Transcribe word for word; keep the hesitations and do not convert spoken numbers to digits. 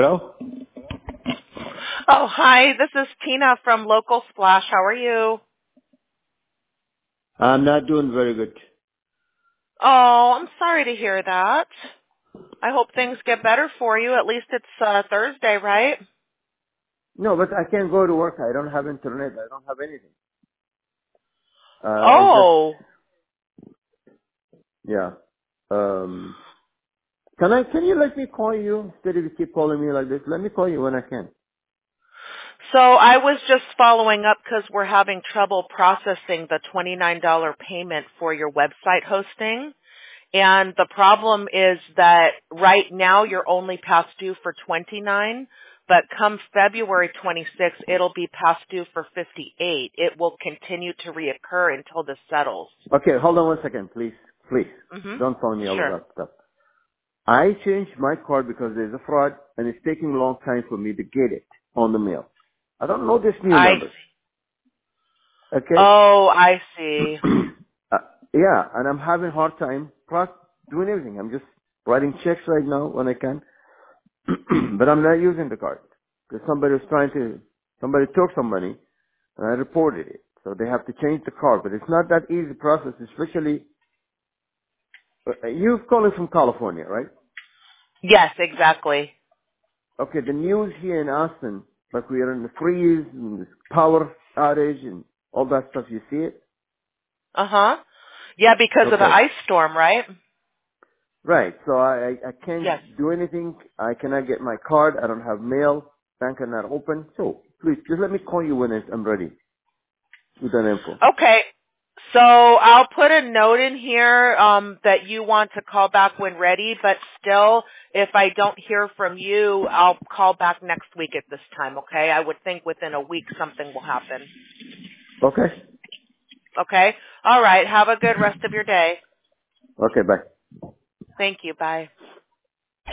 Hello? Oh, hi. This is Tina from Local Splash. How are you? I'm not doing very good. Oh, I'm sorry to hear that. I hope things get better for you. At least it's uh, Thursday, right? No, but I can't go to work. I don't have internet. I don't have anything. Uh, I just, Oh. yeah. Um, can I, can you let me call you instead of you keep calling me like this? Let me call you when I can. So I was just following up because we're having trouble processing the twenty-nine dollars payment for your website hosting. And the problem is that right now you're only past due for twenty-nine dollars, but come February twenty-sixth, it'll be past due for fifty-eight dollars. It will continue to reoccur until this settles. Okay, hold on one second, please. Please. Mm-hmm. Don't phone me all of Sure. that stuff. I changed my card because there's a fraud and it's taking a long time for me to get it on the mail. I don't know this new I number. see. Okay? Oh, I see. uh, yeah, and I'm having a hard time pro- doing everything. I'm just writing checks right now when I can, but I'm not using the card because somebody was trying to, somebody took some money and I reported it. So they have to change the card, but it's not that easy process, especially, uh, you're calling from California, right? Yes, exactly. Okay, the news here in Austin, like we are in the freeze and this power outage and all that stuff, you see it? Uh-huh. Yeah, because of the Okay. ice storm, right? Right. So I, I I can't Yes. do anything. I cannot get my card. I don't have mail. Bank are not open. So please, just let me call you when it's- I'm ready with that info. Okay. So I'll put a note in here um, that you want to call back when ready, but still, if I don't hear from you, I'll call back next week at this time, okay? I would think within a week something will happen. Okay. Okay? All right. Have a good rest of your day. Okay. Bye. Thank you. Bye.